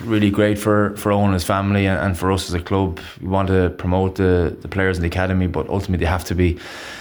really great for Owen and his family, and for us as a club. We want to promote the players in the academy, but ultimately they have to be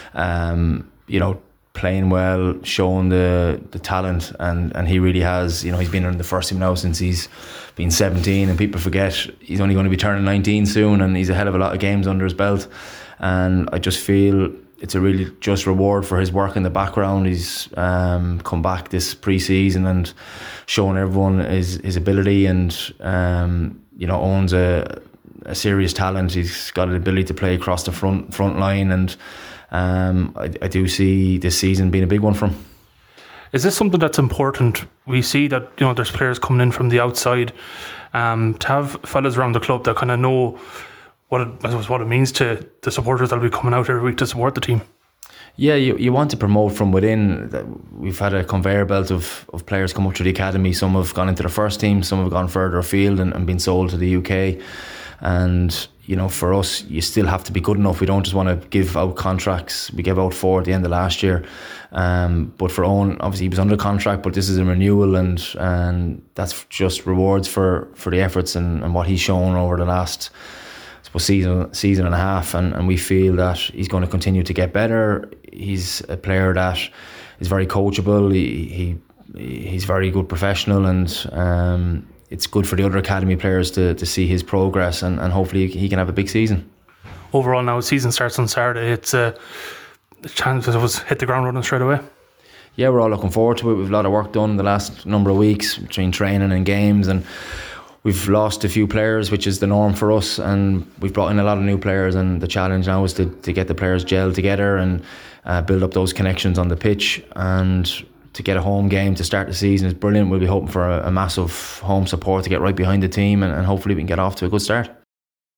playing well, showing the talent, and he really has. He's been in the first team now since he's been 17, and people forget he's only going to be turning 19 soon, and he's a hell of a lot of games under his belt. And I just feel it's a really just reward for his work in the background. He's come back this pre-season and shown everyone his ability, and owns a serious talent. He's got an ability to play across the front line, and I do see this season being a big one for him. Is this something that's important? We see that there's players coming in from the outside, to have fellas around the club that kind of know what it means to the supporters that'll be coming out every week to support the team. Yeah, you want to promote from within. We've had a conveyor belt of players come up through the academy. Some have gone into the first team, some have gone further afield and been sold to the UK. And for us, you still have to be good enough. We don't just want to give out contracts. We gave out 4 at the end of last year. But for Owen, obviously he was under contract, but this is a renewal, and that's just rewards for the efforts and what he's shown over the last season and a half, and we feel that he's going to continue to get better. He's a player that is very coachable. He's very good professional, and it's good for the other academy players to see his progress, and hopefully he can have a big season. Overall, now the season starts on Saturday. It's a chance to hit the ground running straight away. Yeah, we're all looking forward to it. We've a lot of work done the last number of weeks between training and games, and we've lost a few players, which is the norm for us, and we've brought in a lot of new players, and the challenge now is to get the players gelled together and build up those connections on the pitch, and to get a home game to start the season is brilliant. We'll be hoping for a massive home support to get right behind the team, and hopefully we can get off to a good start.